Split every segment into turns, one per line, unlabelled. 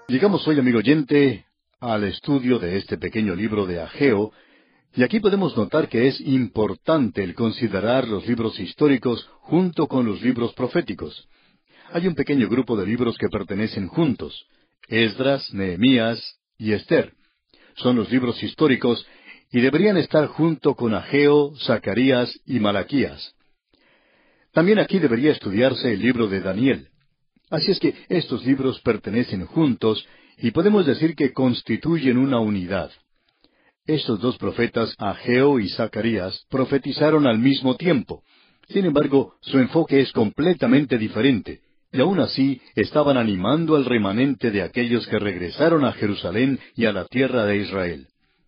Llegamos hoy, amigo oyente, al estudio de este pequeño libro de Ageo, y aquí podemos notar que es importante el considerar los libros históricos junto con los libros proféticos. Hay un pequeño grupo de libros que pertenecen juntos: Esdras, Nehemías y Esther. Son los libros históricos y deberían estar junto con Ageo, Zacarías y Malaquías. También aquí debería estudiarse el libro de Daniel. Así es que estos libros pertenecen juntos y podemos decir que constituyen una unidad. Estos dos profetas, Ageo y Zacarías, profetizaron al mismo tiempo. Sin embargo, su enfoque es completamente diferente, y aún así estaban animando al remanente de aquellos que regresaron a Jerusalén y a la tierra de Israel.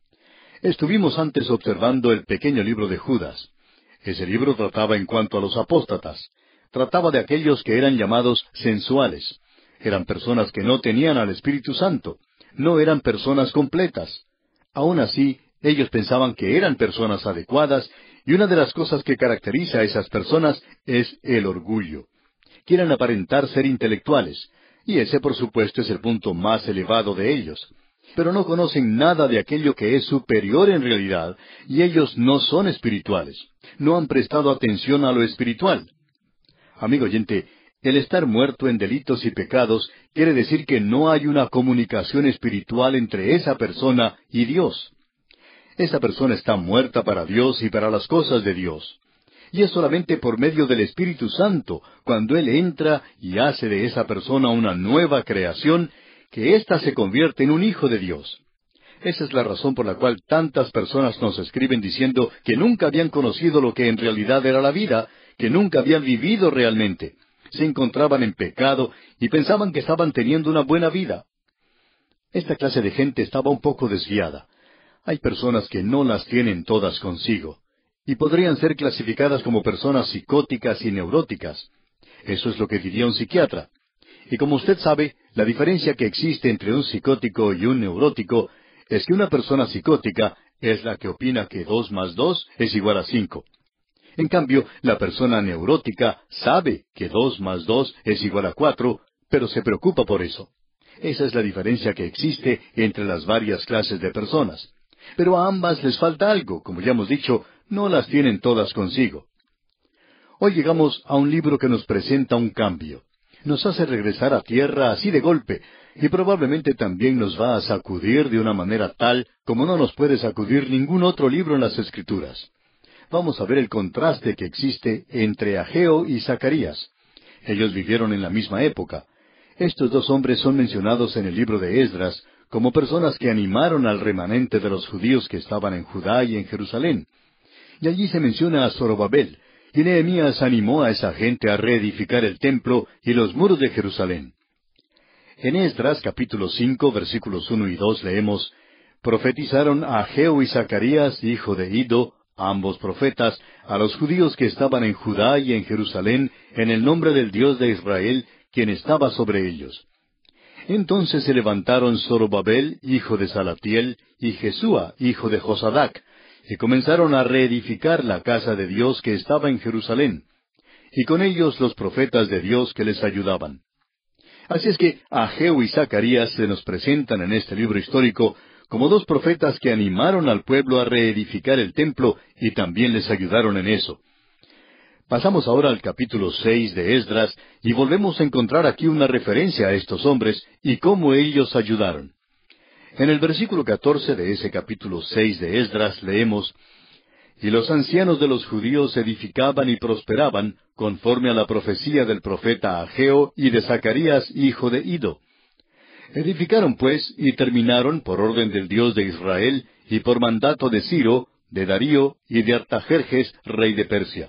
Estuvimos antes observando el pequeño libro de Judas. Ese libro trataba en cuanto a los apóstatas. Trataba de aquellos que eran llamados sensuales. Eran personas que no tenían al Espíritu Santo. No eran personas completas. Aún así, ellos pensaban que eran personas adecuadas, y una de las cosas que caracteriza a esas personas es el orgullo. Quieren aparentar ser intelectuales, y ese por supuesto es el punto más elevado de ellos. Pero no conocen nada de aquello que es superior en realidad, y ellos no son espirituales. No han prestado atención a lo espiritual. Amigo oyente, el estar muerto en delitos y pecados quiere decir que no hay una comunicación espiritual entre esa persona y Dios. Esa persona está muerta para Dios y para las cosas de Dios. Y es solamente por medio del Espíritu Santo, cuando Él entra y hace de esa persona una nueva creación, que ésta se convierte en un hijo de Dios. Esa es la razón por la cual tantas personas nos escriben diciendo que nunca habían conocido lo que en realidad era la vida, que nunca habían vivido realmente. Se encontraban en pecado y pensaban que estaban teniendo una buena vida. Esta clase de gente estaba un poco desviada. Hay personas que no las tienen todas consigo, y podrían ser clasificadas como personas psicóticas y neuróticas. Eso es lo que diría un psiquiatra. Y como usted sabe, la diferencia que existe entre un psicótico y un neurótico es que una persona psicótica es la que opina que 2 más 2 es igual a 5. En cambio, la persona neurótica sabe que 2 más 2 es igual a 4, pero se preocupa por eso. Esa es la diferencia que existe entre las varias clases de personas. Pero a ambas les falta algo, como ya hemos dicho, no las tienen todas consigo. Hoy llegamos a un libro que nos presenta un cambio. Nos hace regresar a tierra así de golpe, y probablemente también nos va a sacudir de una manera tal como no nos puede sacudir ningún otro libro en las Escrituras. Vamos a ver el contraste que existe entre Ageo y Zacarías. Ellos vivieron en la misma época. Estos dos hombres son mencionados en el libro de Esdras como personas que animaron al remanente de los judíos que estaban en Judá y en Jerusalén. Y allí se menciona a Zorobabel, y Nehemías animó a esa gente a reedificar el templo y los muros de Jerusalén. En Esdras capítulo 5 versículos 1 y 2 leemos: Profetizaron a Ageo y Zacarías, hijo de Iddo, ambos profetas, a los judíos que estaban en Judá y en Jerusalén, en el nombre del Dios de Israel, quien estaba sobre ellos. Entonces se levantaron Zorobabel, hijo de Salatiel, y Jesúa, hijo de Josadac, y comenzaron a reedificar la casa de Dios que estaba en Jerusalén, y con ellos los profetas de Dios que les ayudaban. Así es que Ageo y Zacarías se nos presentan en este libro histórico como dos profetas que animaron al pueblo a reedificar el templo y también les ayudaron en eso. Pasamos ahora al capítulo 6 de Esdras y volvemos a encontrar aquí una referencia a estos hombres y cómo ellos ayudaron. En el versículo 14 de ese capítulo 6 de Esdras leemos: Y los ancianos de los judíos edificaban y prosperaban, conforme a la profecía del profeta Ageo y de Zacarías, hijo de Iddo. Edificaron pues y terminaron por orden del Dios de Israel y por mandato de Ciro, de Darío y de Artajerjes, rey de Persia.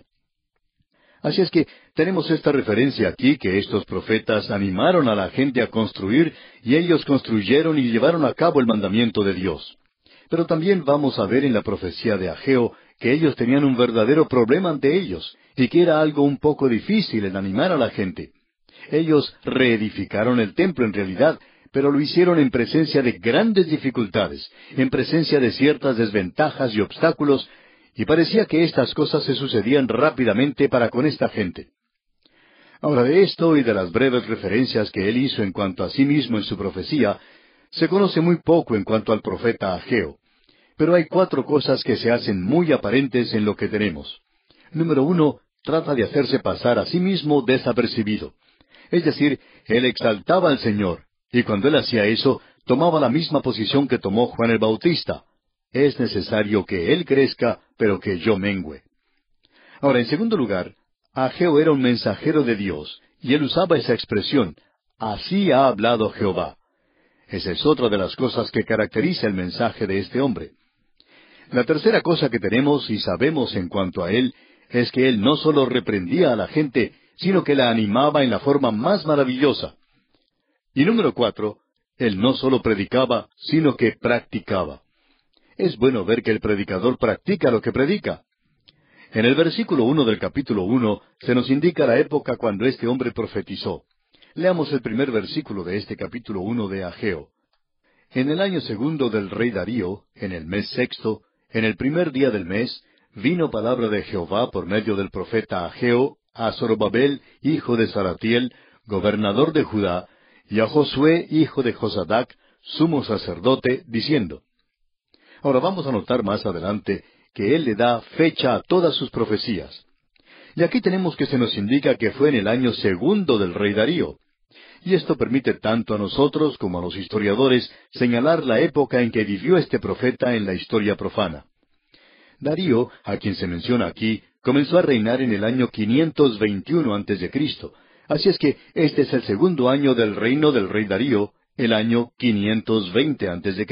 Así es que tenemos esta referencia aquí que estos profetas animaron a la gente a construir y ellos construyeron y llevaron a cabo el mandamiento de Dios. Pero también vamos a ver en la profecía de Ageo que ellos tenían un verdadero problema ante ellos y que era algo un poco difícil en animar a la gente. Ellos reedificaron el templo en realidad, pero lo hicieron en presencia de grandes dificultades, en presencia de ciertas desventajas y obstáculos, y parecía que estas cosas se sucedían rápidamente para con esta gente. Ahora, de esto y de las breves referencias que él hizo en cuanto a sí mismo en su profecía, se conoce muy poco en cuanto al profeta Ageo. Pero hay cuatro cosas que se hacen muy aparentes en lo que tenemos. Número uno, trata de hacerse pasar a sí mismo desapercibido. Es decir, él exaltaba al Señor, y cuando él hacía eso, tomaba la misma posición que tomó Juan el Bautista. Es necesario que él crezca, pero que yo mengüe. Ahora, en segundo lugar, Ageo era un mensajero de Dios, y él usaba esa expresión, así ha hablado Jehová. Esa es otra de las cosas que caracteriza el mensaje de este hombre. La tercera cosa que tenemos y sabemos en cuanto a él es que él no solo reprendía a la gente, sino que la animaba en la forma más maravillosa. Y número cuatro, él no solo predicaba, sino que practicaba. Es bueno ver que el predicador practica lo que predica. En el versículo 1 del capítulo 1 se nos indica la época cuando este hombre profetizó. Leamos el primer versículo de este capítulo 1 de Ageo. En el año segundo del rey Darío, en el mes sexto, en el primer día del mes, vino palabra de Jehová por medio del profeta Ageo a Zorobabel, hijo de Salatiel, gobernador de Judá, y a Josué, hijo de Josadac, sumo sacerdote, diciendo. Ahora vamos a notar más adelante que él le da fecha a todas sus profecías. Y aquí tenemos que se nos indica que fue en el año segundo del rey Darío. Y esto permite tanto a nosotros como a los historiadores señalar la época en que vivió este profeta en la historia profana. Darío, a quien se menciona aquí, comenzó a reinar en el año 521 a.C., así es que este es el segundo año del reino del rey Darío, el año 520 a.C.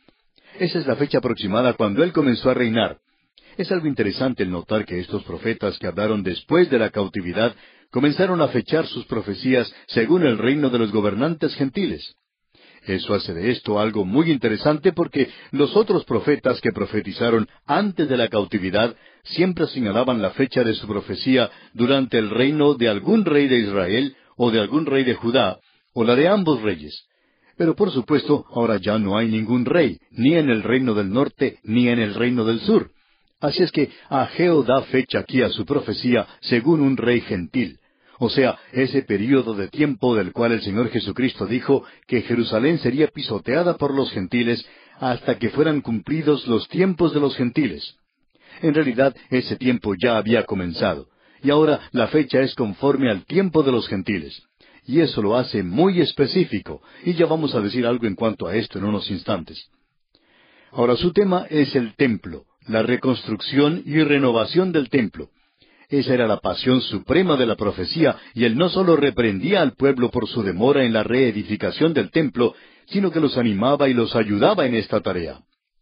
Esa es la fecha aproximada cuando él comenzó a reinar. Es algo interesante el notar que estos profetas que hablaron después de la cautividad comenzaron a fechar sus profecías según el reino de los gobernantes gentiles. Eso hace de esto algo muy interesante porque los otros profetas que profetizaron antes de la cautividad siempre señalaban la fecha de su profecía durante el reino de algún rey de Israel o de algún rey de Judá, o la de ambos reyes. Pero por supuesto, ahora ya no hay ningún rey, ni en el reino del norte, ni en el reino del sur. Así es que Ageo da fecha aquí a su profecía según un rey gentil. O sea, ese período de tiempo del cual el Señor Jesucristo dijo que Jerusalén sería pisoteada por los gentiles hasta que fueran cumplidos los tiempos de los gentiles. En realidad, ese tiempo ya había comenzado, y ahora la fecha es conforme al tiempo de los gentiles. Y eso lo hace muy específico, y ya vamos a decir algo en cuanto a esto en unos instantes. Ahora, su tema es el templo, la reconstrucción y renovación del templo. Esa era la pasión suprema de la profecía, y él no solo reprendía al pueblo por su demora en la reedificación del templo, sino que los animaba y los ayudaba en esta tarea.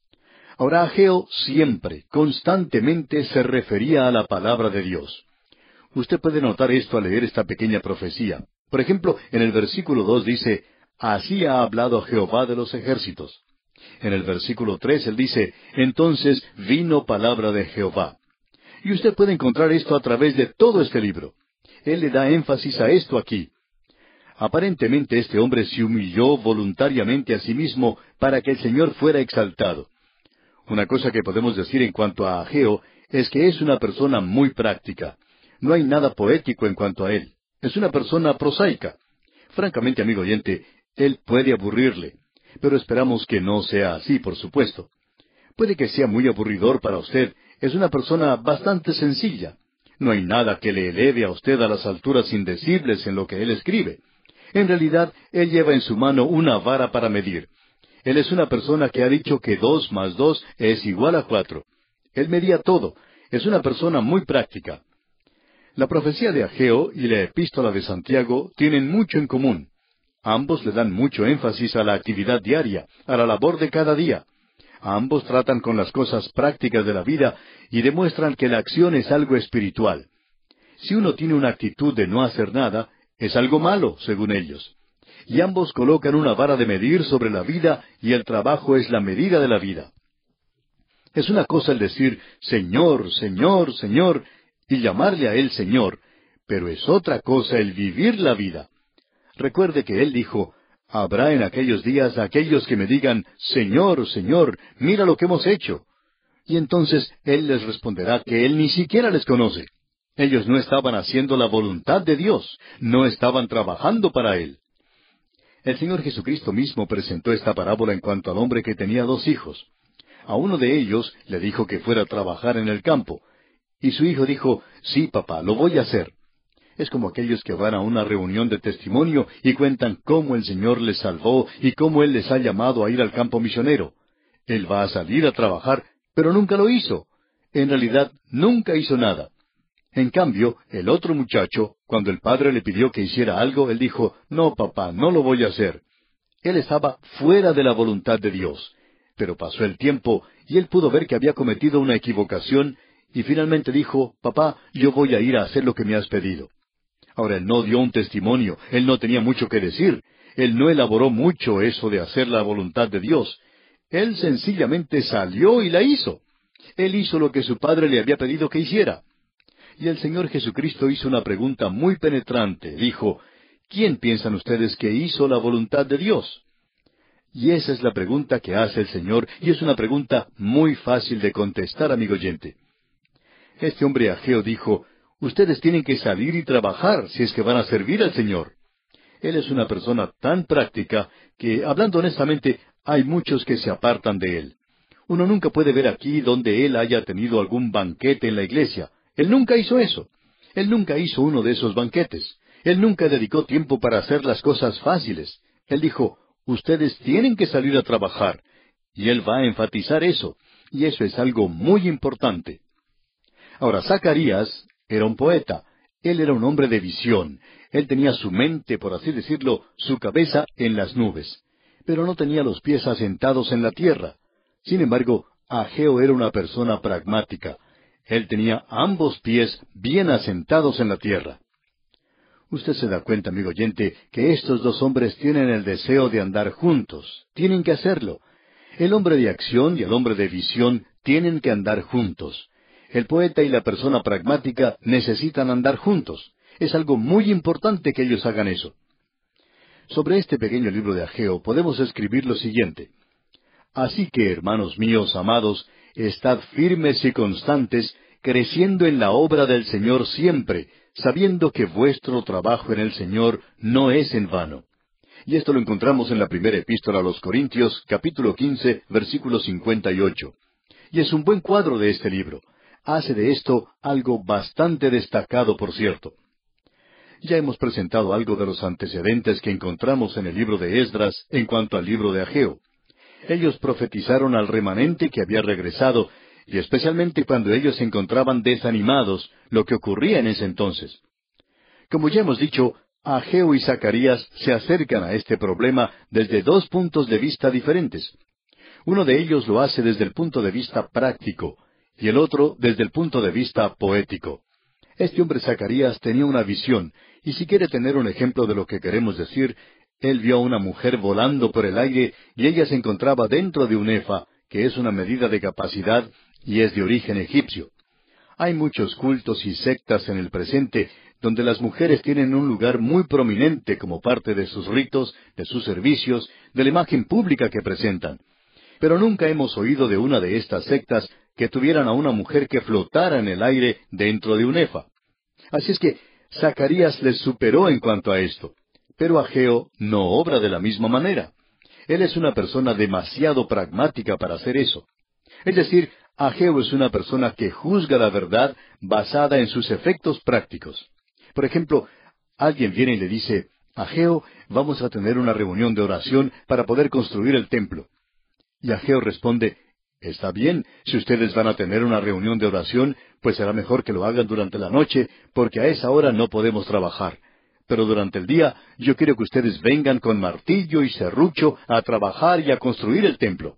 Ahora Ageo siempre, constantemente se refería a la palabra de Dios. Usted puede notar esto al leer esta pequeña profecía. Por ejemplo, en el versículo 2 dice, así ha hablado Jehová de los ejércitos. En el versículo 3 él dice, entonces vino palabra de Jehová. Y usted puede encontrar esto a través de todo este libro. Él le da énfasis a esto aquí. Aparentemente este hombre se humilló voluntariamente a sí mismo para que el Señor fuera exaltado. Una cosa que podemos decir en cuanto a Ageo es que es una persona muy práctica. No hay nada poético en cuanto a él. Es una persona prosaica. Francamente, amigo oyente, él puede aburrirle. Pero esperamos que no sea así, por supuesto. Puede que sea muy aburridor para usted. Es una persona bastante sencilla. No hay nada que le eleve a usted a las alturas indecibles en lo que él escribe. En realidad, él lleva en su mano una vara para medir. Él es una persona que ha dicho que 2 más 2 es igual a 4. Él medía todo. Es una persona muy práctica. La profecía de Ageo y la epístola de Santiago tienen mucho en común. Ambos le dan mucho énfasis a la actividad diaria, a la labor de cada día. Ambos tratan con las cosas prácticas de la vida y demuestran que la acción es algo espiritual. Si uno tiene una actitud de no hacer nada, es algo malo, según ellos. Y ambos colocan una vara de medir sobre la vida y el trabajo es la medida de la vida. Es una cosa el decir, Señor, Señor, Señor, y llamarle a Él Señor, pero es otra cosa el vivir la vida. Recuerde que Él dijo, habrá en aquellos días aquellos que me digan, Señor, Señor, mira lo que hemos hecho. Y entonces Él les responderá que Él ni siquiera les conoce. Ellos no estaban haciendo la voluntad de Dios, no estaban trabajando para Él. El Señor Jesucristo mismo presentó esta parábola en cuanto al hombre que tenía 2 hijos. A uno de ellos le dijo que fuera a trabajar en el campo, y su hijo dijo, sí, papá, lo voy a hacer. Es como aquellos que van a una reunión de testimonio y cuentan cómo el Señor les salvó y cómo Él les ha llamado a ir al campo misionero. Él va a salir a trabajar, pero nunca lo hizo. En realidad, nunca hizo nada. En cambio, el otro muchacho, cuando el padre le pidió que hiciera algo, él dijo, no, papá, no lo voy a hacer. Él estaba fuera de la voluntad de Dios. Pero pasó el tiempo y él pudo ver que había cometido una equivocación y finalmente dijo, papá, yo voy a ir a hacer lo que me has pedido. Ahora, él no dio un testimonio, él no tenía mucho que decir, él no elaboró mucho eso de hacer la voluntad de Dios. Él sencillamente salió y la hizo. Él hizo lo que su padre le había pedido que hiciera. Y el Señor Jesucristo hizo una pregunta muy penetrante. Dijo, ¿quién piensan ustedes que hizo la voluntad de Dios? Y esa es la pregunta que hace el Señor, y es una pregunta muy fácil de contestar, amigo oyente. Este hombre Ageo dijo, ustedes tienen que salir y trabajar si es que van a servir al Señor. Él es una persona tan práctica que, hablando honestamente, hay muchos que se apartan de él. Uno nunca puede ver aquí donde él haya tenido algún banquete en la iglesia. Él nunca hizo eso. Él nunca hizo uno de esos banquetes. Él nunca dedicó tiempo para hacer las cosas fáciles. Él dijo, ustedes tienen que salir a trabajar. Y él va a enfatizar eso. Y eso es algo muy importante. Ahora, Zacarías era un poeta. Él era un hombre de visión. Él tenía su mente, por así decirlo, su cabeza en las nubes. Pero no tenía los pies asentados en la tierra. Sin embargo, Ageo era una persona pragmática. Él tenía ambos pies bien asentados en la tierra. Usted se da cuenta, amigo oyente, que estos 2 hombres tienen el deseo de andar juntos. Tienen que hacerlo. El hombre de acción y el hombre de visión tienen que andar juntos. El poeta y la persona pragmática necesitan andar juntos. Es algo muy importante que ellos hagan eso. Sobre este pequeño libro de Ageo podemos escribir lo siguiente. Así que, hermanos míos amados, estad firmes y constantes, creciendo en la obra del Señor siempre, sabiendo que vuestro trabajo en el Señor no es en vano. Y esto lo encontramos en la primera epístola a los Corintios, capítulo 15, versículo 58. Y es un buen cuadro de este libro. Hace de esto algo bastante destacado, por cierto. Ya hemos presentado algo de los antecedentes que encontramos en el libro de Esdras en cuanto al libro de Ageo. Ellos profetizaron al remanente que había regresado, y especialmente cuando ellos se encontraban desanimados, lo que ocurría en ese entonces. Como ya hemos dicho, Ageo y Zacarías se acercan a este problema desde 2 puntos de vista diferentes. Uno de ellos lo hace desde el punto de vista práctico, y el otro desde el punto de vista poético. Este hombre Zacarías tenía una visión, y si quiere tener un ejemplo de lo que queremos decir, él vio a una mujer volando por el aire y ella se encontraba dentro de un efa, que es una medida de capacidad y es de origen egipcio. Hay muchos cultos y sectas en el presente donde las mujeres tienen un lugar muy prominente como parte de sus ritos, de sus servicios, de la imagen pública que presentan. Pero nunca hemos oído de una de estas sectas que tuvieran a una mujer que flotara en el aire dentro de un efa. Así es que Zacarías les superó en cuanto a esto. Pero Ageo no obra de la misma manera. Él es una persona demasiado pragmática para hacer eso. Es decir, Ageo es una persona que juzga la verdad basada en sus efectos prácticos. Por ejemplo, alguien viene y le dice, Ageo, vamos a tener una reunión de oración para poder construir el templo. Y Ageo responde, está bien, si ustedes van a tener una reunión de oración, pues será mejor que lo hagan durante la noche, porque a esa hora no podemos trabajar. Pero durante el día yo quiero que ustedes vengan con martillo y serrucho a trabajar y a construir el templo.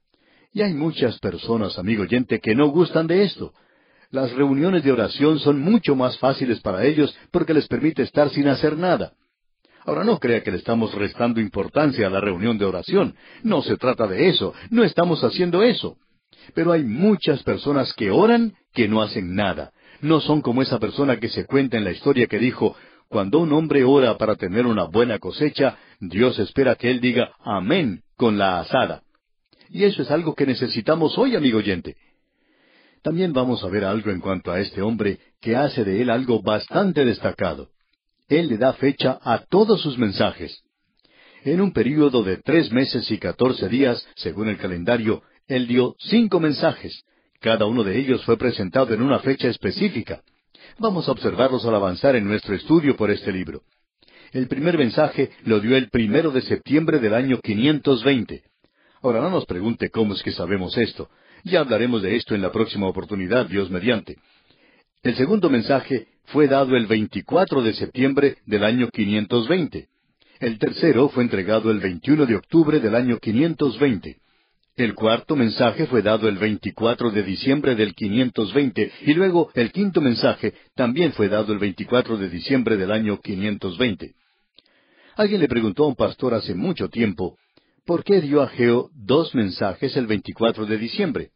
Y hay muchas personas, amigo oyente, que no gustan de esto. Las reuniones de oración son mucho más fáciles para ellos porque les permite estar sin hacer nada. Ahora no crea que le estamos restando importancia a la reunión de oración. No se trata de eso, no estamos haciendo eso. Pero hay muchas personas que oran que no hacen nada. No son como esa persona que se cuenta en la historia que dijo, cuando un hombre ora para tener una buena cosecha, Dios espera que él diga amén con la azada. Y eso es algo que necesitamos hoy, amigo oyente. También vamos a ver algo en cuanto a este hombre que hace de él algo bastante destacado. Él le da fecha a todos sus mensajes. En un período de 3 meses y 14 días, según el calendario, él dio 5 mensajes. Cada uno de ellos fue presentado en una fecha específica. Vamos a observarlos al avanzar en nuestro estudio por este libro. El primer mensaje lo dio el 1 de septiembre del año 520. Ahora no nos pregunte cómo es que sabemos esto. Ya hablaremos de esto en la próxima oportunidad, Dios mediante. El segundo mensaje fue dado el 24 de septiembre del año 520. El tercero fue entregado el 21 de octubre del año 520. El cuarto mensaje fue dado el 24 de diciembre del 520, y luego el quinto mensaje también fue dado el 24 de diciembre del año 520. Alguien le preguntó a un pastor hace mucho tiempo, ¿por qué dio a Ageo 2 mensajes el 24 de diciembre?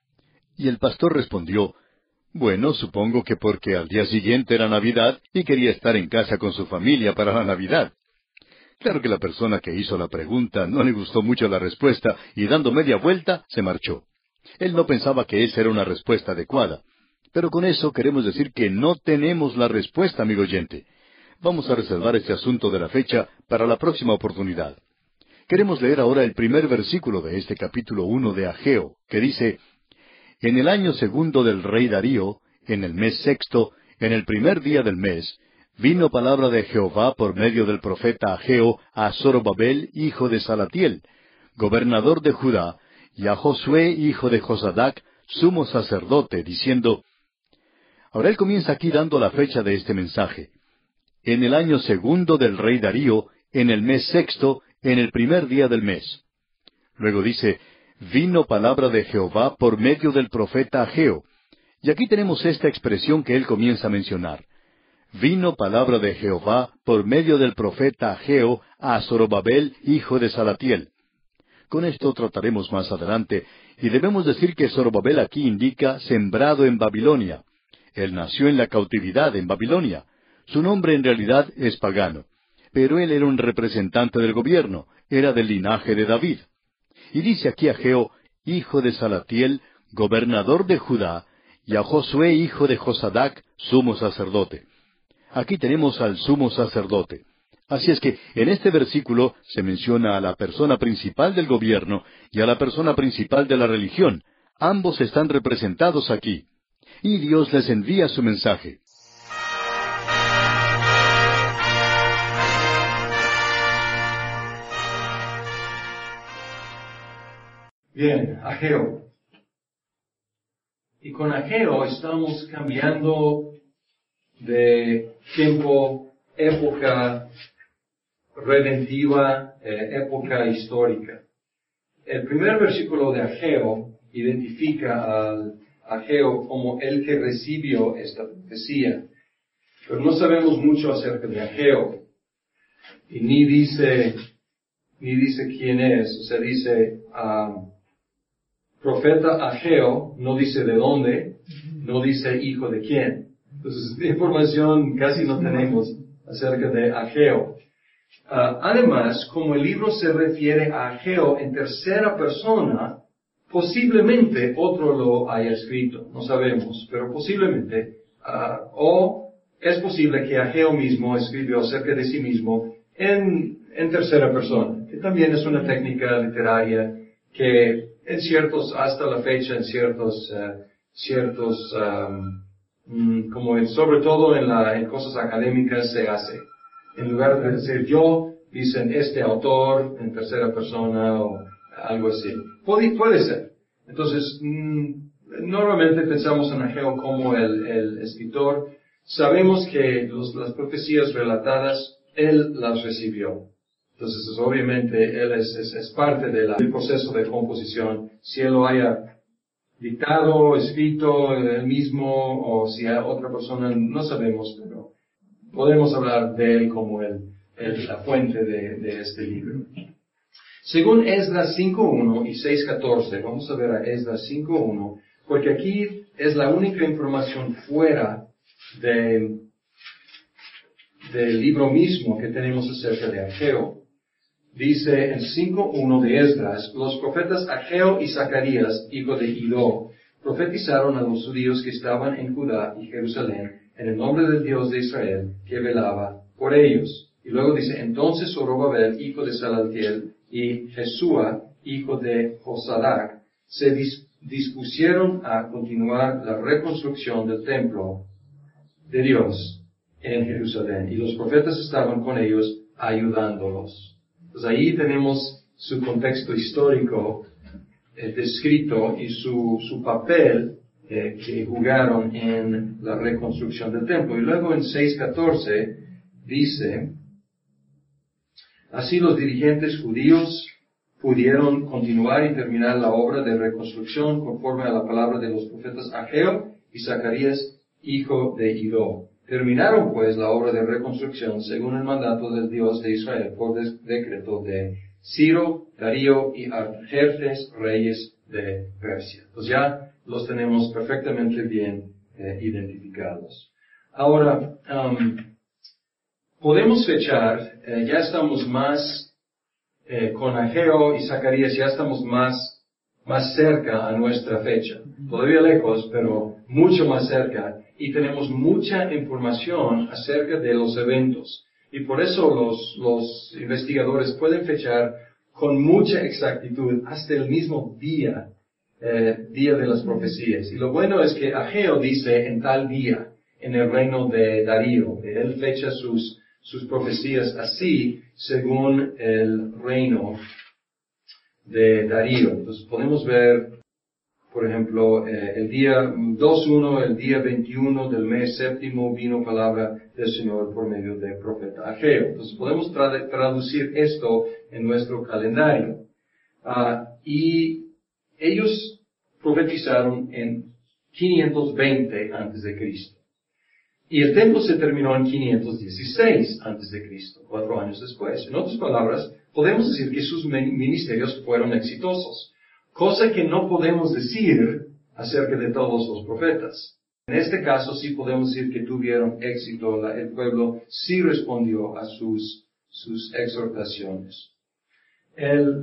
Y el pastor respondió, bueno, supongo que porque al día siguiente era Navidad y quería estar en casa con su familia para la Navidad. Claro que la persona que hizo la pregunta no le gustó mucho la respuesta y dando media vuelta se marchó. Él no pensaba que esa era una respuesta adecuada. Pero con eso queremos decir que no tenemos la respuesta, amigo oyente. Vamos a reservar este asunto de la fecha para la próxima oportunidad. Queremos leer ahora el primer versículo de este capítulo 1 de Ageo, que dice, En el año segundo del rey Darío, en el mes sexto, en el primer día del mes, vino palabra de Jehová por medio del profeta Ageo a Zorobabel, hijo de Salatiel, gobernador de Judá, y a Josué, hijo de Josadac, sumo sacerdote, diciendo... Ahora él comienza aquí dando la fecha de este mensaje. En el año segundo del rey Darío, en el mes sexto, en el primer día del mes. Luego dice, vino palabra de Jehová por medio del profeta Ageo. Y aquí tenemos esta expresión que él comienza a mencionar. Vino palabra de Jehová por medio del profeta Ageo a Zorobabel, hijo de Salatiel. Con esto trataremos más adelante, y debemos decir que Zorobabel aquí indica sembrado en Babilonia. Él nació en la cautividad en Babilonia. Su nombre en realidad es pagano. Pero él era un representante del gobierno, era del linaje de David. Y dice aquí Ageo, hijo de Salatiel, gobernador de Judá, y a Josué, hijo de Josadac, sumo sacerdote. Aquí tenemos al sumo sacerdote. Así es que en este versículo se menciona a la persona principal del gobierno y a la persona principal de la religión. Ambos están representados aquí. Y Dios les envía su mensaje.
Bien, Ageo. Y con Ageo estamos cambiando de tiempo, época redentiva, época histórica. El primer versículo de Ageo identifica al Ageo como el que recibió esta profecía. Pero no sabemos mucho acerca de Ageo. Y ni dice quién es. O sea, dice, profeta Ageo, no dice de dónde, no dice hijo de quién. Entonces, información casi no tenemos acerca de Ageo. Además, como el libro se refiere a Ageo en tercera persona, posiblemente otro lo haya escrito, no sabemos, pero posiblemente, o es posible que Ageo mismo escribió acerca de sí mismo en tercera persona, que también es una técnica literaria que en ciertos, hasta la fecha, en ciertos, como sobre todo en cosas académicas se hace. En lugar de decir yo, dicen este autor en tercera persona o algo así. Puede ser. Entonces, normalmente pensamos en Ageo como el escritor. Sabemos que las profecías relatadas, él las recibió. Entonces, obviamente, él es parte del proceso de composición. Si él lo haya dictado, escrito él mismo, o si hay otra persona, no sabemos, pero podemos hablar de él como la fuente de este libro. Según Esdras 5.1 y 6.14, vamos a ver a Esdras 5.1, porque aquí es la única información fuera del libro mismo que tenemos acerca de Ageo. Dice en 5.1 de Esdras, los profetas Ageo y Zacarías, hijo de Idó, profetizaron a los judíos que estaban en Judá y Jerusalén en el nombre del Dios de Israel, que velaba por ellos. Y luego dice, entonces Zorobabel, hijo de Salatiel, y Jesúa, hijo de Josadac, se dispusieron a continuar la reconstrucción del templo de Dios en Jerusalén. Y los profetas estaban con ellos ayudándolos. Pues ahí tenemos su contexto histórico descrito y su papel que jugaron en la reconstrucción del templo. Y luego en 6:14 dice, así los dirigentes judíos pudieron continuar y terminar la obra de reconstrucción conforme a la palabra de los profetas Ageo y Zacarías, hijo de Idó. Terminaron pues la obra de reconstrucción según el mandato del Dios de Israel por decreto de Ciro, Darío y Artajerjes, reyes de Persia. Pues ya los tenemos perfectamente bien identificados. Ahora, podemos fechar, ya estamos más con Ageo y Zacarías, ya estamos más cerca a nuestra fecha. Todavía lejos, pero mucho más cerca. Y tenemos mucha información acerca de los eventos. Y por eso los investigadores pueden fechar con mucha exactitud hasta el mismo día de las profecías. Y lo bueno es que Ageo dice en tal día, en el reino de Darío. Él fecha sus profecías así, según el reino de Darío. Entonces podemos ver, por ejemplo, el día 2:1, el día 21 del mes séptimo, vino palabra del Señor por medio del profeta Ageo. Entonces podemos traducir esto en nuestro calendario. Y ellos profetizaron en 520 antes de Cristo. Y el templo se terminó en 516 antes de Cristo, 4 años después. En otras palabras, podemos decir que sus ministerios fueron exitosos, cosa que no podemos decir acerca de todos los profetas. En este caso sí podemos decir que tuvieron éxito, el pueblo sí respondió a sus exhortaciones. El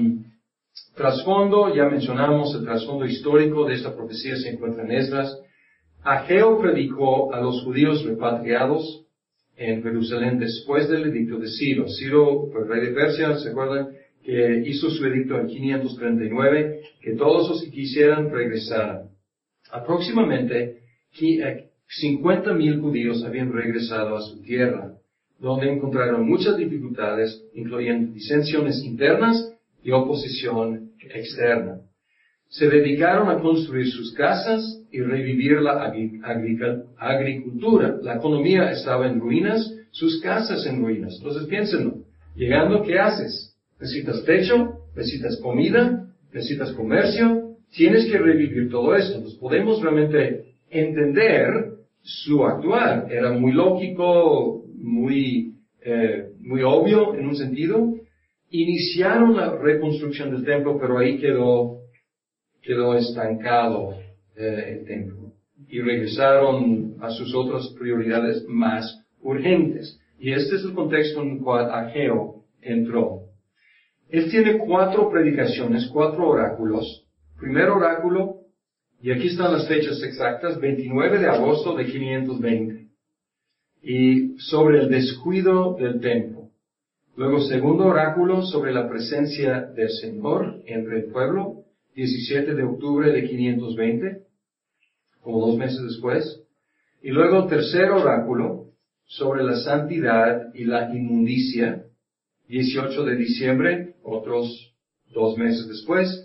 trasfondo, ya mencionamos, el trasfondo histórico de esta profecía se encuentra en Esdras. Ageo predicó a los judíos repatriados en Jerusalén después del edicto de Ciro. Ciro, el rey de Persia, ¿se acuerdan? Que hizo su edicto en 539, que todos los que quisieran regresaran. Aproximadamente 50,000 judíos habían regresado a su tierra, donde encontraron muchas dificultades, incluyendo disensiones internas y oposición externa. Se dedicaron a construir sus casas y revivir la agricultura. La economía estaba en ruinas, sus casas en ruinas. Entonces piénsenlo. Llegando, ¿qué haces? Necesitas techo, necesitas comida, necesitas comercio, tienes que revivir todo esto. Entonces podemos realmente entender su actuar. Era muy lógico, muy obvio en un sentido. Iniciaron la reconstrucción del templo, pero ahí quedó estancado el templo. Y regresaron a sus otras prioridades más urgentes. Y este es el contexto en el cual Ageo entró. Él tiene 4 predicaciones, 4 oráculos. Primer oráculo, y aquí están las fechas exactas, 29 de agosto de 520. Y sobre el descuido del templo. Luego, segundo oráculo sobre la presencia del Señor entre el pueblo, 17 de octubre de 520, como 2 meses después. Y luego, tercer oráculo sobre la santidad y la inmundicia, 18 de diciembre, otros 2 meses después,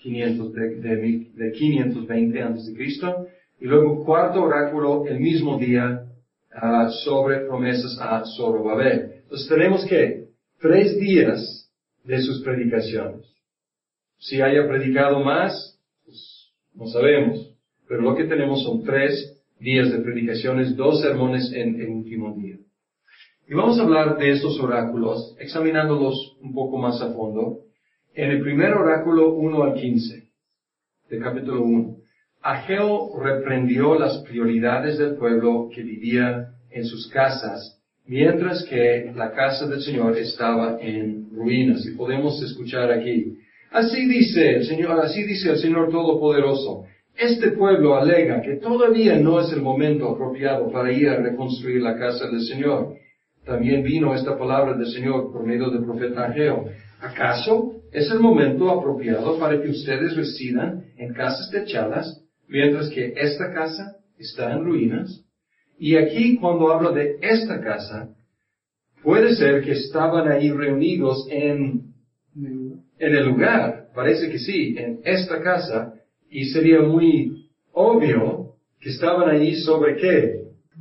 520 antes de Cristo. Y luego, cuarto oráculo, el mismo día, sobre promesas a Zorobabel. Entonces tenemos que 3 días de sus predicaciones. Si haya predicado más, pues no sabemos. Pero lo que tenemos son 3 días de predicaciones, 2 sermones en el último día. Y vamos a hablar de estos oráculos, examinándolos un poco más a fondo. En el primer oráculo 1 al 15, del capítulo 1, Ageo reprendió las prioridades del pueblo que vivía en sus casas, mientras que la casa del Señor estaba en ruinas. Y podemos escuchar aquí, así dice el Señor Todopoderoso, Este pueblo alega que todavía no es el momento apropiado para ir a reconstruir la casa del Señor. También vino esta palabra del Señor por medio del profeta Ageo. ¿Acaso es el momento apropiado para que ustedes residan en casas techadas, mientras que esta casa está en ruinas? Y aquí, cuando habla de esta casa, puede ser que estaban ahí reunidos en el lugar, parece que sí, en esta casa, y sería muy obvio que estaban ahí sobre qué?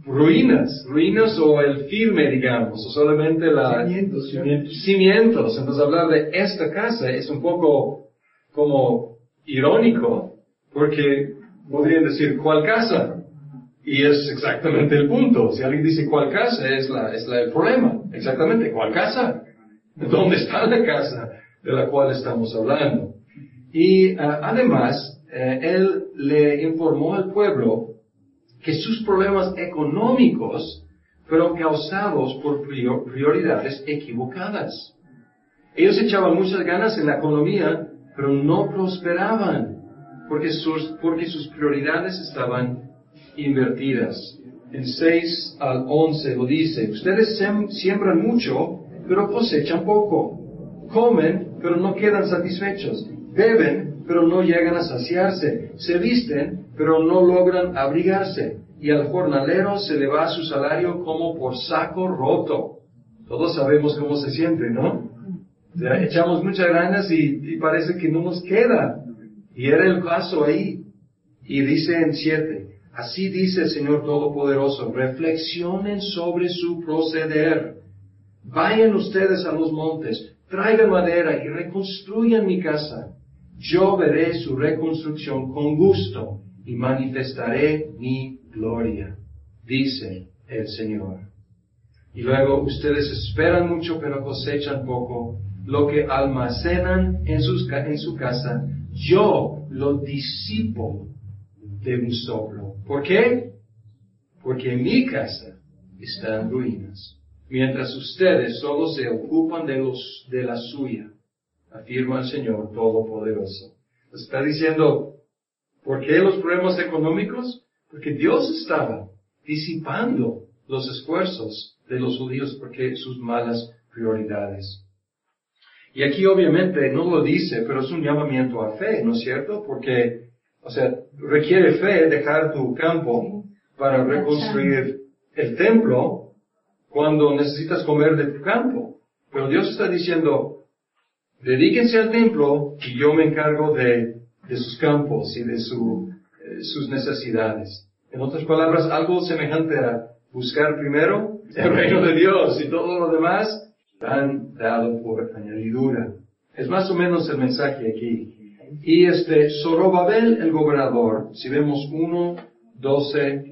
Ruinas o el firme, digamos, o solamente cimientos. Entonces hablar de esta casa es un poco como irónico, porque podrían decir, ¿cuál casa? Y es exactamente el punto. Si alguien dice cuál casa, es el problema. Exactamente, ¿cuál casa? ¿Dónde está la casa de la cual estamos hablando? Y además, él le informó al pueblo que sus problemas económicos fueron causados por prioridades equivocadas. Ellos echaban muchas ganas en la economía, pero no prosperaban, porque sus prioridades estaban invertidas. En 6 al 11 lo dice, ustedes siembran mucho, pero cosechan poco. Comen, pero no quedan satisfechos. Beben, pero no llegan a saciarse. Se visten, pero no logran abrigarse. Y al jornalero se le va su salario como por saco roto. Todos sabemos cómo se siente, ¿no? O sea, echamos muchas ganas y parece que no nos queda. Y era el caso ahí. Y dice en 7, así dice el Señor Todopoderoso, reflexionen sobre su proceder. Vayan ustedes a los montes, traigan madera y reconstruyan mi casa. Yo veré su reconstrucción con gusto y manifestaré mi gloria, dice el Señor. Y luego ustedes esperan mucho pero cosechan poco. Lo que almacenan en su casa, yo lo disipo de un soplo. ¿Por qué? Porque mi casa está en ruinas, mientras ustedes solo se ocupan de la suya, afirma el Señor Todopoderoso. Está diciendo, ¿por qué los problemas económicos? Porque Dios estaba disipando los esfuerzos de los judíos porque sus malas prioridades. Y aquí obviamente no lo dice, pero es un llamamiento a fe, ¿no es cierto? Porque, requiere fe dejar tu campo para reconstruir el templo cuando necesitas comer de tu campo. Pero Dios está diciendo, dedíquense al templo y yo me encargo de sus campos y de sus necesidades. En otras palabras, algo semejante a buscar primero el reino de Dios y todo lo demás han dado por añadidura. Es más o menos el mensaje aquí. Y Zorobabel el gobernador, si vemos 1, 12,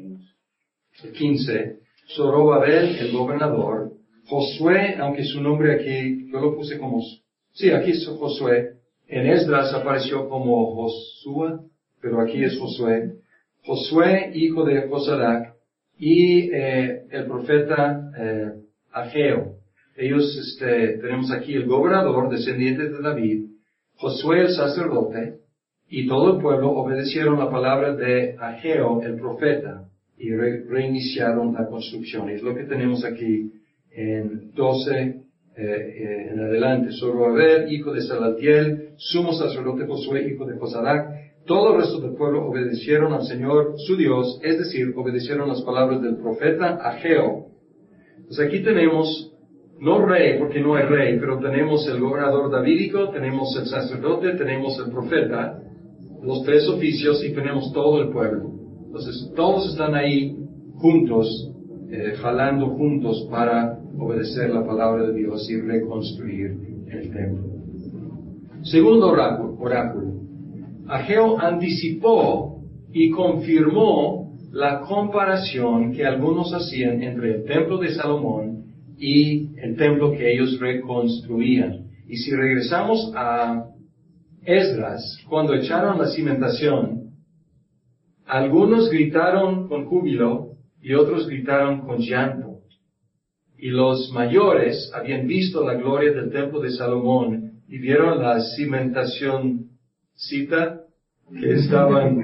15, Zorobabel el gobernador, Josué, aunque su nombre aquí, yo lo puse como, sí, aquí es Josué, en Esdras apareció como Josúa, pero aquí es Josué. Josué, hijo de Josadac, y el profeta Ageo. Ellos, tenemos aquí el gobernador, descendiente de David, Josué el sacerdote, y todo el pueblo obedecieron la palabra de Ageo el profeta, y reiniciaron la construcción. Es lo que tenemos aquí en 12, en adelante. Zorobabel, hijo de Salatiel, sumo sacerdote Josué, hijo de Josadac, todo el resto del pueblo obedecieron al Señor su Dios, es decir, obedecieron las palabras del profeta Ageo. Pues aquí tenemos, no rey, porque no hay rey, pero tenemos el gobernador davídico, tenemos el sacerdote, tenemos el profeta, los 3 oficios y tenemos todo el pueblo. Entonces todos están ahí juntos, jalando juntos para obedecer la palabra de Dios y reconstruir el templo. Segundo oráculo. Ageo anticipó y confirmó la comparación que algunos hacían entre el templo de Salomón y el templo que ellos reconstruían. Y si regresamos a Esdras, cuando echaron la cimentación, algunos gritaron con júbilo y otros gritaron con llanto. Y los mayores habían visto la gloria del templo de Salomón y vieron la cimentación que estaban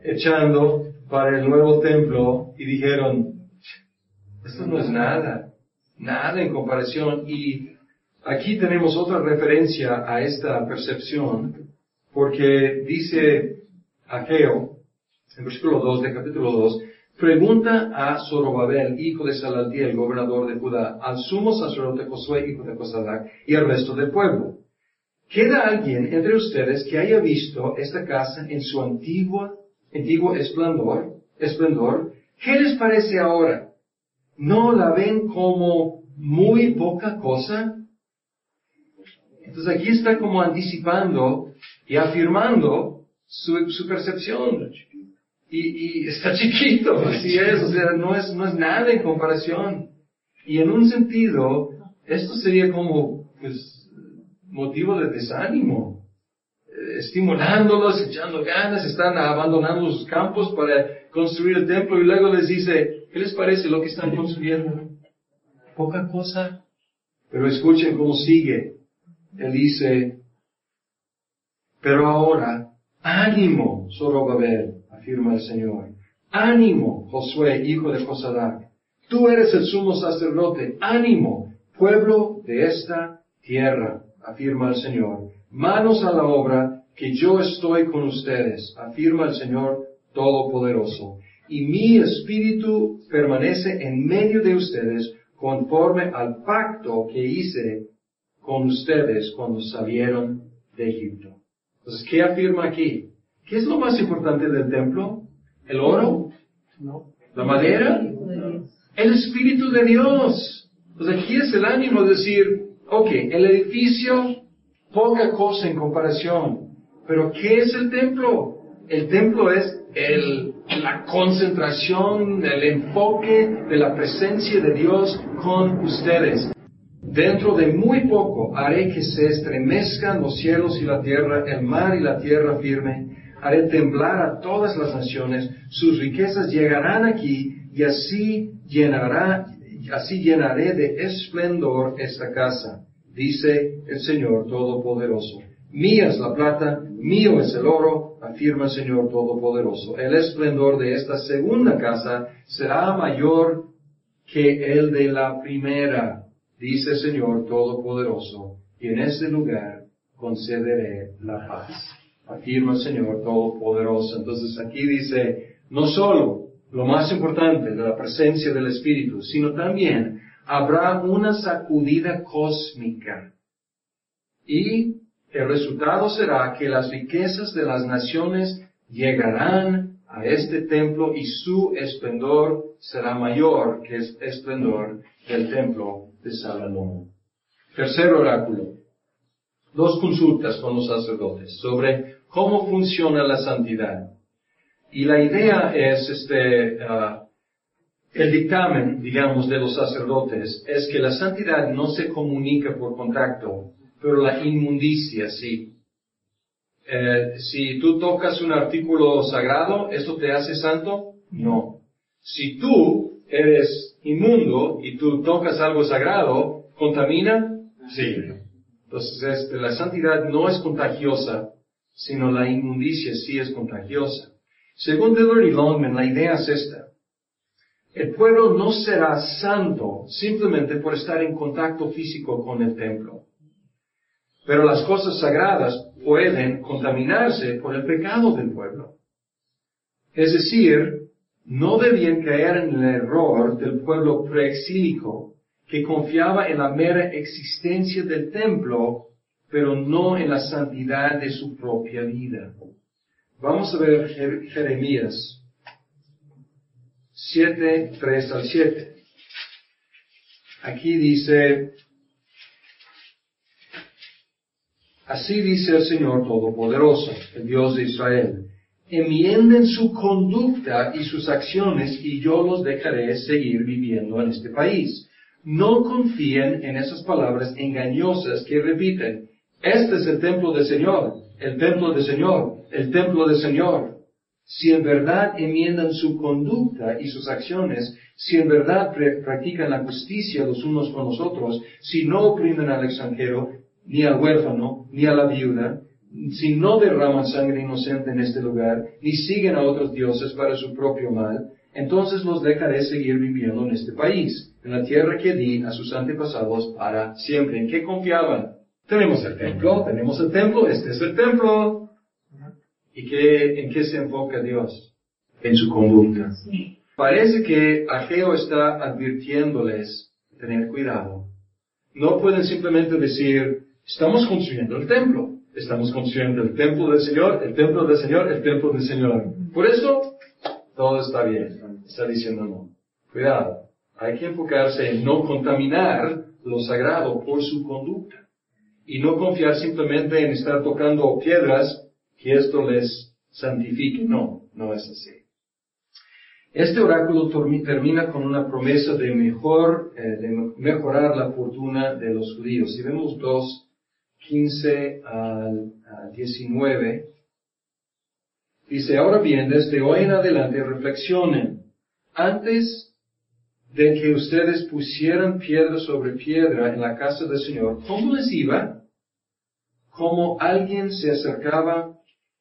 echando para el nuevo templo y dijeron, esto no es nada, nada en comparación. Y aquí tenemos otra referencia a esta percepción, porque dice Ageo, en versículo 2 de capítulo 2, pregunta a Zorobabel, hijo de Salatiel, gobernador de Judá, al sumo sacerdote Josué, hijo de Josadac, y al resto del pueblo. ¿Queda alguien entre ustedes que haya visto esta casa en su antiguo esplendor? ¿Qué les parece ahora? ¿No la ven como muy poca cosa? Entonces aquí está como anticipando y afirmando su percepción. Y está chiquito, así es, o sea, no es nada en comparación. Y en un sentido, esto sería como, pues, motivo de desánimo. Estimulándolos, echando ganas, están abandonando sus campos para construir el templo y luego les dice, ¿qué les parece lo que están construyendo? Poca cosa. Pero escuchen cómo sigue. Él dice, pero ahora, ánimo, Zorobabel, afirma el Señor. Ánimo, Josué, hijo de Josadac. Tú eres el sumo sacerdote. Ánimo, pueblo de esta tierra, afirma el Señor. Manos a la obra, que yo estoy con ustedes, afirma el Señor Todopoderoso. Y mi espíritu permanece en medio de ustedes, conforme al pacto que hice con ustedes cuando salieron de Egipto. Entonces, ¿qué afirma aquí? ¿Qué es lo más importante del templo? ¿El oro?
No.
¿La madera? El Espíritu de Dios. Entonces, aquí es el ánimo de decir, ok, el edificio, poca cosa en comparación. Pero, ¿qué es el templo? El templo es la concentración, el enfoque de la presencia de Dios con ustedes. Dentro de muy poco haré que se estremezcan los cielos y la tierra, el mar y la tierra firme. Haré temblar a todas las naciones, sus riquezas llegarán aquí, y así llenaré de esplendor esta casa, dice el Señor Todopoderoso. Mía es la plata, mío es el oro, afirma el Señor Todopoderoso. El esplendor de esta segunda casa será mayor que el de la primera, dice el Señor Todopoderoso, y en este lugar concederé la paz, afirma el Señor Todopoderoso. Entonces aquí dice, no solo lo más importante de la presencia del Espíritu, sino también habrá una sacudida cósmica. Y el resultado será que las riquezas de las naciones llegarán a este templo y su esplendor será mayor que el esplendor del templo de Salomón. Tercer oráculo. 2 consultas con los sacerdotes sobre cómo funciona la santidad. Y la idea es, el dictamen, digamos, de los sacerdotes es que la santidad no se comunica por contacto, pero la inmundicia sí. Si tú tocas un artículo sagrado, ¿eso te hace santo? No. Si tú eres inmundo y tú tocas algo sagrado, ¿contamina? Sí. Entonces, la santidad no es contagiosa, sino la inmundicia sí es contagiosa. Según Dillard y Longman, la idea es esta. El pueblo no será santo simplemente por estar en contacto físico con el templo. Pero las cosas sagradas pueden contaminarse por el pecado del pueblo. Es decir, no debían caer en el error del pueblo preexílico que confiaba en la mera existencia del templo, pero no en la santidad de su propia vida. Vamos a ver Jeremías 7, 3 al 7. Aquí dice, así dice el Señor Todopoderoso, el Dios de Israel, enmienden su conducta y sus acciones y yo los dejaré seguir viviendo en este país. No confíen en esas palabras engañosas que repiten, este es el templo del Señor, el templo del Señor, el templo del Señor. Si en verdad enmiendan su conducta y sus acciones, si en verdad practican la justicia los unos con los otros, si no oprimen al extranjero, ni al huérfano, ni a la viuda, si no derraman sangre inocente en este lugar, ni siguen a otros dioses para su propio mal, entonces los dejaré seguir viviendo en este país, en la tierra que di a sus antepasados para siempre. ¿En qué confiaban? Tenemos el templo, este es el templo. ¿Y en qué se enfoca Dios? En su conducta. Parece que Ageo está advirtiéndoles de tener cuidado. No pueden simplemente decir, estamos construyendo el templo. Estamos construyendo el templo del Señor, el templo del Señor, el templo del Señor. Por eso, todo está bien. Está diciendo no. Cuidado. Hay que enfocarse en no contaminar lo sagrado por su conducta. Y no confiar simplemente en estar tocando piedras que esto les santifique. No, no es así. Este oráculo termina con una promesa de mejorar la fortuna de los judíos. Si vemos 2:15 al 19, dice, ahora bien, desde hoy en adelante reflexionen. Antes de que ustedes pusieran piedra sobre piedra en la casa del Señor, ¿cómo les iba? Como alguien se acercaba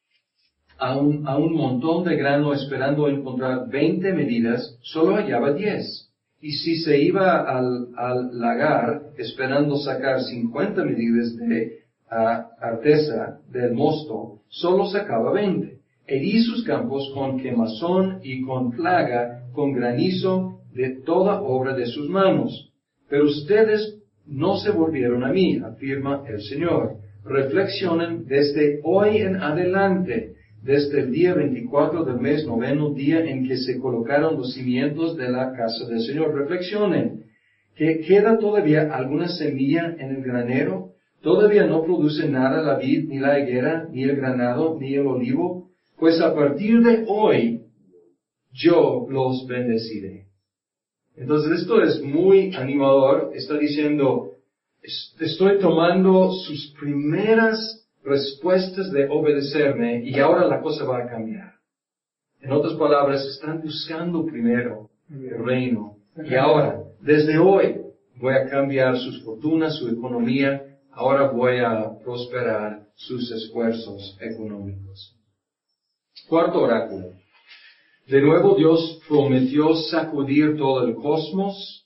a un montón de grano esperando encontrar 20 medidas, solo hallaba 10. Y si se iba al lagar esperando sacar 50 medidas de arteza del mosto, solo sacaba 20. Herí sus campos con quemazón y con plaga, con granizo de toda obra de sus manos. Pero ustedes no se volvieron a mí, afirma el Señor. Reflexionen desde hoy en adelante, desde el día 24 del mes 9, día en que se colocaron los cimientos de la casa del Señor. Reflexionen, ¿que queda todavía alguna semilla en el granero? ¿Todavía no produce nada la vid, ni la higuera, ni el granado, ni el olivo? Pues a partir de hoy, yo los bendeciré. Entonces esto es muy animador. Está diciendo, estoy tomando sus primeras respuestas de obedecerme y ahora la cosa va a cambiar. En otras palabras, están buscando primero el reino. Y ahora, desde hoy, voy a cambiar sus fortunas, su economía. Ahora voy a prosperar sus esfuerzos económicos. Cuarto oráculo. De nuevo Dios prometió sacudir todo el cosmos.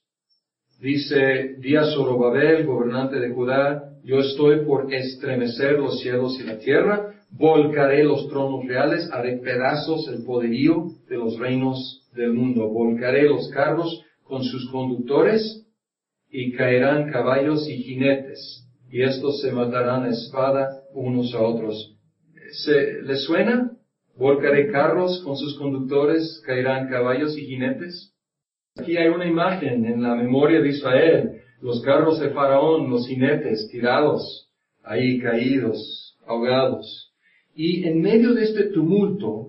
Dice, di a Zorobabel, gobernante de Judá, yo estoy por estremecer los cielos y la tierra, volcaré los tronos reales, haré pedazos el poderío de los reinos del mundo, volcaré los carros con sus conductores y caerán caballos y jinetes, y estos se matarán a espada unos a otros. ¿Les suena? Volcaré carros con sus conductores, caerán caballos y jinetes. Aquí hay una imagen en la memoria de Israel, los carros de Faraón, los jinetes tirados, ahí caídos, ahogados. Y en medio de este tumulto,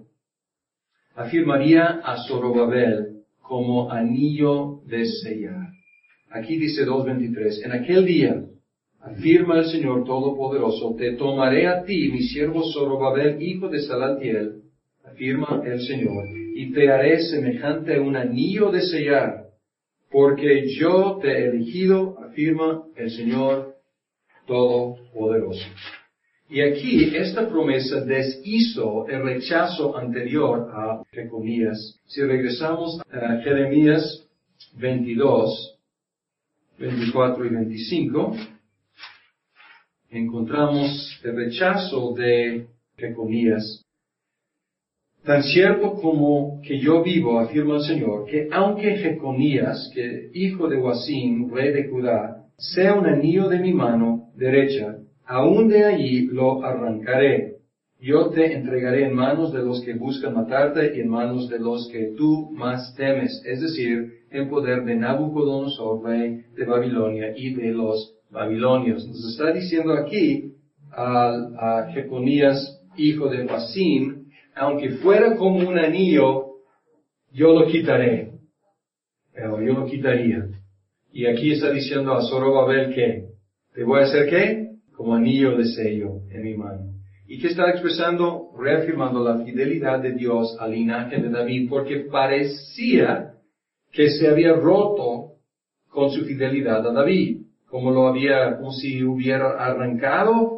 afirmaría a Zorobabel como anillo de sellar. Aquí dice 2:23, en aquel día, afirma el Señor Todopoderoso, te tomaré a ti, mi siervo Zorobabel, hijo de Salatiel, afirma el Señor, y te haré semejante a un anillo de sellar, porque yo te he elegido, afirma el Señor Todopoderoso. Y aquí esta promesa deshizo el rechazo anterior a Jeremías. Si regresamos a Jeremías 22, 24 y 25, encontramos el rechazo de Jeremías. Tan cierto como que yo vivo, afirma el Señor, que aunque Jeconías, que hijo de Joacim, rey de Judá, sea un anillo de mi mano derecha, aún de allí lo arrancaré. Yo te entregaré en manos de los que buscan matarte y en manos de los que tú más temes, es decir, en poder de Nabucodonosor, rey de Babilonia y de los babilonios. Nos está diciendo aquí a Jeconías, hijo de Joacim, aunque fuera como un anillo, yo lo quitaré. Pero yo lo quitaría. Y aquí está diciendo a Zorobabel que, ¿te voy a hacer qué? Como anillo de sello en mi mano. ¿Y qué está expresando? Reafirmando la fidelidad de Dios al linaje de David, porque parecía que se había roto con su fidelidad a David. Como si hubiera arrancado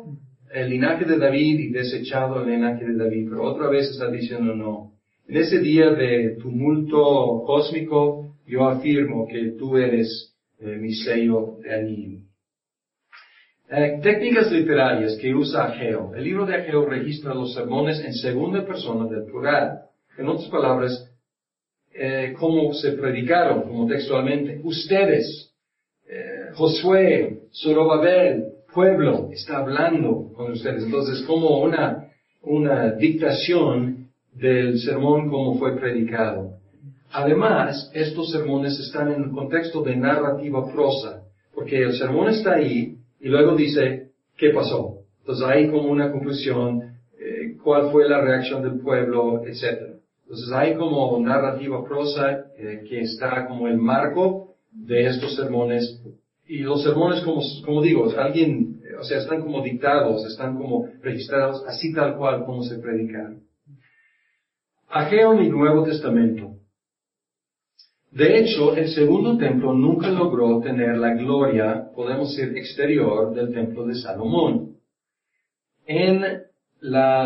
el linaje de David y desechado el linaje de David, pero otra vez está diciendo no. En ese día de tumulto cósmico, yo afirmo que tú eres mi sello de anillo. Técnicas literarias que usa Ageo. El libro de Ageo registra los sermones en segunda persona del plural. En otras palabras, cómo se predicaron, como textualmente. Ustedes, Josué, Zorobabel, pueblo, está hablando con ustedes. Entonces, como una dictación del sermón como fue predicado. Además, estos sermones están en el contexto de narrativa prosa, porque el sermón está ahí, y luego dice, ¿qué pasó? Entonces hay como una conclusión, cuál fue la reacción del pueblo, etc. Entonces hay como narrativa prosa que está como el marco de estos sermones. Y los sermones, como digo, están como dictados, están como registrados así tal cual como se predicaron. Ageo en el Nuevo Testamento. De hecho, el segundo templo nunca logró tener la gloria, podemos decir, exterior del templo de Salomón. En la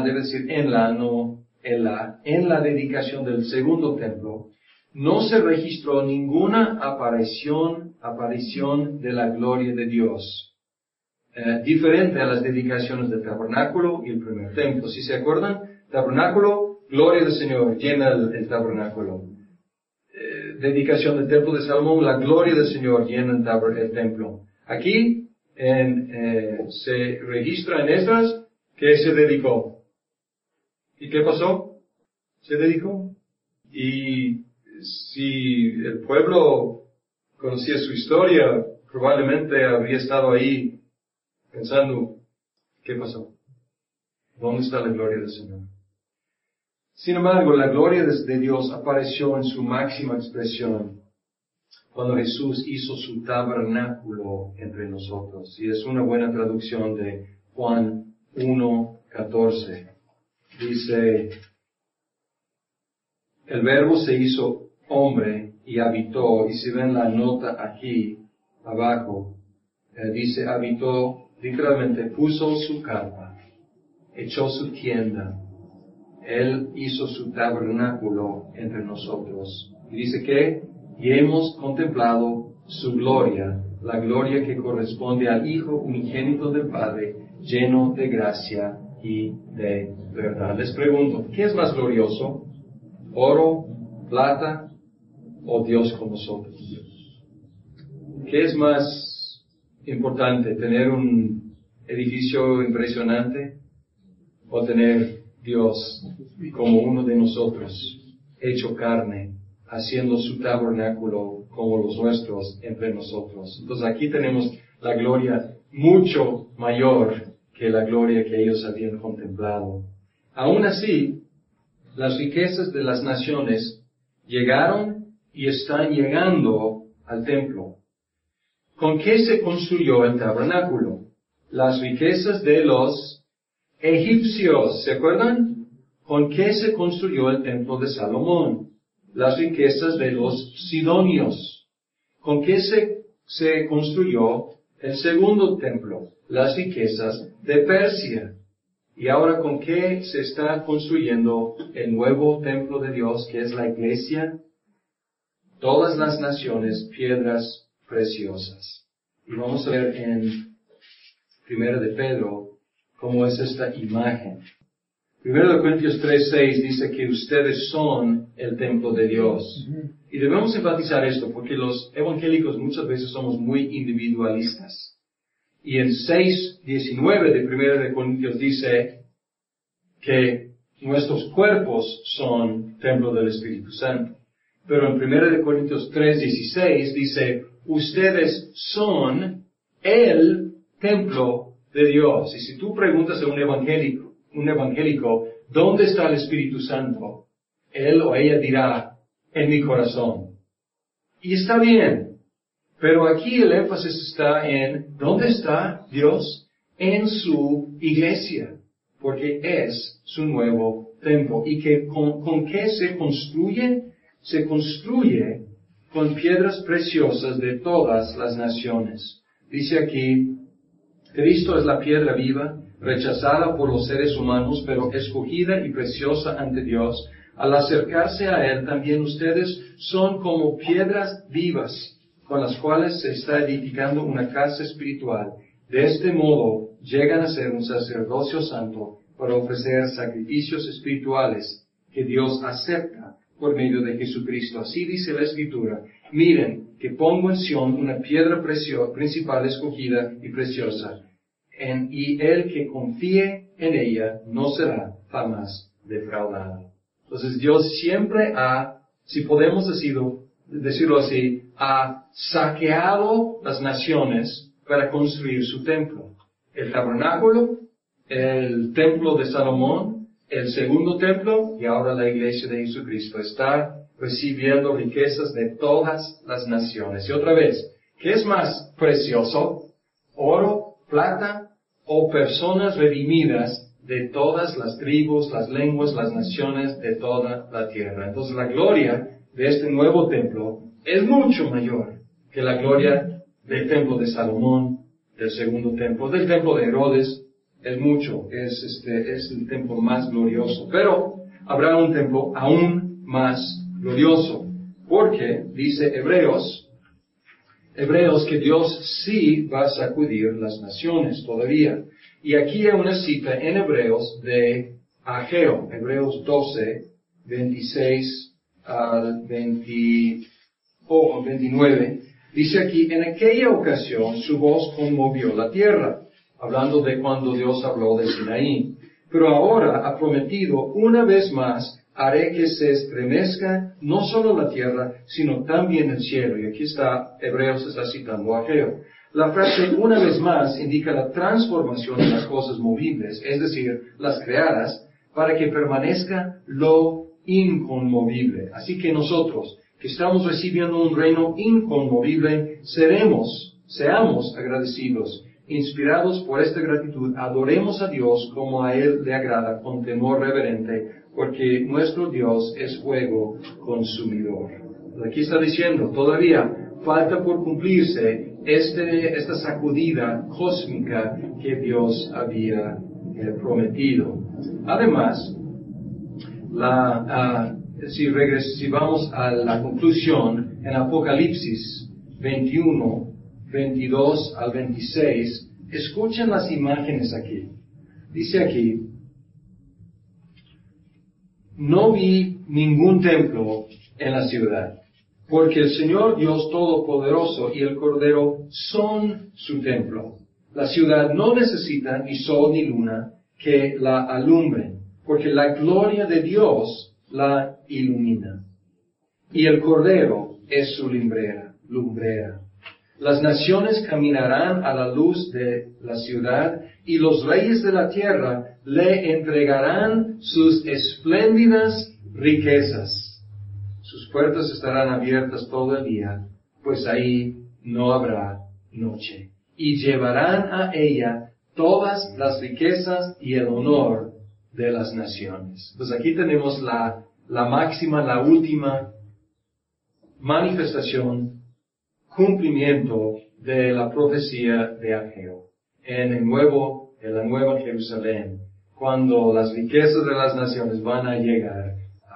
dedicación del segundo templo, no se registró ninguna aparición de la gloria de Dios, diferente a las dedicaciones del tabernáculo y el primer templo. Si se acuerdan, tabernáculo, gloria del Señor, llena el tabernáculo. Dedicación del templo de Salomón, la gloria del Señor llena el templo. Aquí se registra en Esdras que se dedicó. ¿Y qué pasó? Se dedicó. Y si el pueblo conocía su historia, probablemente habría estado ahí pensando, ¿qué pasó? ¿Dónde está la gloria del Señor? Sin embargo, la gloria de Dios apareció en su máxima expresión cuando Jesús hizo su tabernáculo entre nosotros. Y es una buena traducción de Juan 1:14. Dice, el Verbo se hizo hombre y habitó, y si ven la nota aquí abajo, dice habitó, literalmente puso su carpa, echó su tienda. Él hizo su tabernáculo entre nosotros. Y dice que, y hemos contemplado su gloria, la gloria que corresponde al Hijo unigénito del Padre, lleno de gracia y de verdad. Les pregunto, ¿qué es más glorioso? ¿Oro, plata o Dios con nosotros? ¿Qué es más importante? ¿Tener un edificio impresionante o tener Dios como uno de nosotros, hecho carne, haciendo su tabernáculo como los nuestros entre nosotros? Entonces aquí tenemos la gloria mucho mayor que la gloria que ellos habían contemplado. Aún así, las riquezas de las naciones llegaron y están llegando al templo. ¿Con qué se construyó el tabernáculo? Las riquezas de los egipcios, ¿se acuerdan? ¿Con qué se construyó el templo de Salomón? Las riquezas de los sidonios. ¿Con qué se construyó el segundo templo? Las riquezas de Persia. Y ahora, ¿con qué se está construyendo el nuevo templo de Dios, que es la iglesia? Todas las naciones, piedras preciosas. Y vamos a ver en 1 de Pedro cómo es esta imagen. 1 Corintios 3:6 dice que ustedes son el templo de Dios. Y debemos enfatizar esto porque los evangélicos muchas veces somos muy individualistas. Y en 6:19 de 1 de Corintios dice que nuestros cuerpos son templo del Espíritu Santo. Pero en 1 de Corintios 3:16 dice, ustedes son el templo de Dios. Y si tú preguntas a un evangélico, ¿dónde está el Espíritu Santo? Él o ella dirá, en mi corazón. Y está bien. Pero aquí el énfasis está en, ¿dónde está Dios? En su iglesia. Porque es su nuevo templo. ¿Y que con qué se construye? Se construye con piedras preciosas de todas las naciones. Dice aquí, Cristo es la piedra viva, rechazada por los seres humanos, pero escogida y preciosa ante Dios. Al acercarse a Él, también ustedes son como piedras vivas, con las cuales se está edificando una casa espiritual. De este modo, llegan a ser un sacerdocio santo para ofrecer sacrificios espirituales que Dios acepta por medio de Jesucristo. Así dice la Escritura: miren que pongo en Sión una piedra principal escogida y preciosa, y el que confíe en ella no será jamás defraudado. Entonces Dios siempre si podemos decirlo así, ha saqueado las naciones para construir su templo. El tabernáculo, el templo de Salomón, el segundo templo, y ahora la iglesia de Jesucristo está recibiendo riquezas de todas las naciones. Y otra vez, ¿qué es más precioso? ¿Oro, plata o personas redimidas de todas las tribus, las lenguas, las naciones de toda la tierra? Entonces la gloria de este nuevo templo es mucho mayor que la gloria del templo de Salomón, del segundo templo, del templo de Herodes. Es el templo más glorioso. Pero habrá un templo aún más glorioso, porque dice Hebreos que Dios sí va a sacudir las naciones todavía. Y aquí hay una cita en Hebreos de Ageo, Hebreos 12, 26 al 29. Dice aquí: en aquella ocasión su voz conmovió la tierra, hablando de cuando Dios habló de Sinaí. Pero ahora ha prometido: una vez más haré que se estremezca no solo la tierra, sino también el cielo. Y aquí Hebreos está citando a Ageo. La frase "una vez más" indica la transformación de las cosas movibles, es decir, las creadas, para que permanezca lo inconmovible. Así que nosotros, que estamos recibiendo un reino inconmovible, seamos agradecidos. Inspirados por esta gratitud, adoremos a Dios como a Él le agrada, con temor reverente, porque nuestro Dios es fuego consumidor. Aquí está diciendo, todavía falta por cumplirse esta sacudida cósmica que Dios había prometido. Además, si vamos a la conclusión, en Apocalipsis 21, 22 al 26, escuchen las imágenes aquí. Dice aquí: no vi ningún templo en la ciudad, porque el Señor Dios Todopoderoso y el Cordero son su templo. La ciudad no necesita ni sol ni luna que la alumbren, porque la gloria de Dios la ilumina. Y el Cordero es su lumbrera. Las naciones caminarán a la luz de la ciudad, y los reyes de la tierra le entregarán sus espléndidas riquezas. Sus puertas estarán abiertas todo el día, pues ahí no habrá noche. Y llevarán a ella todas las riquezas y el honor de las naciones. Pues aquí tenemos la máxima, la última manifestación, cumplimiento de la profecía de Ageo en la nueva Jerusalén, cuando las riquezas de las naciones van a llegar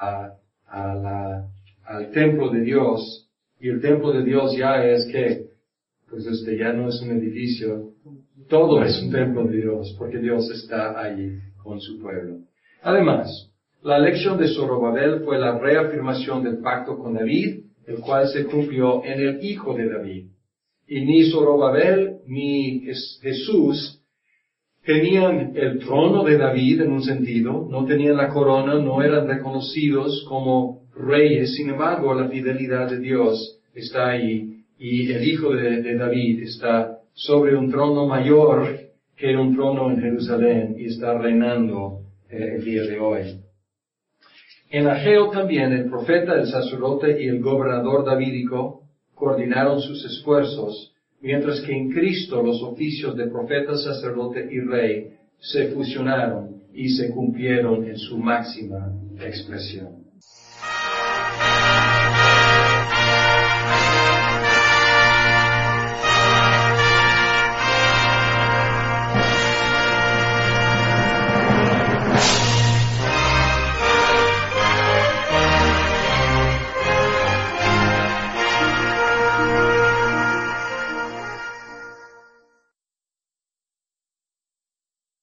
al templo de Dios. Y el templo de Dios ya es que, pues ya no es un edificio, todo es un templo de Dios, porque Dios está allí con su pueblo. Además, la elección de Zorobabel fue la reafirmación del pacto con David, el cual se cumplió en el Hijo de David. Y ni Zorobabel ni Jesús tenían el trono de David en un sentido, no tenían la corona, no eran reconocidos como reyes. Sin embargo, la fidelidad de Dios está ahí, y el Hijo de David está sobre un trono mayor que un trono en Jerusalén, y está reinando el día de hoy. En Ageo también el profeta, el sacerdote y el gobernador davídico coordinaron sus esfuerzos, mientras que en Cristo los oficios de profeta, sacerdote y rey se fusionaron y se cumplieron en su máxima expresión.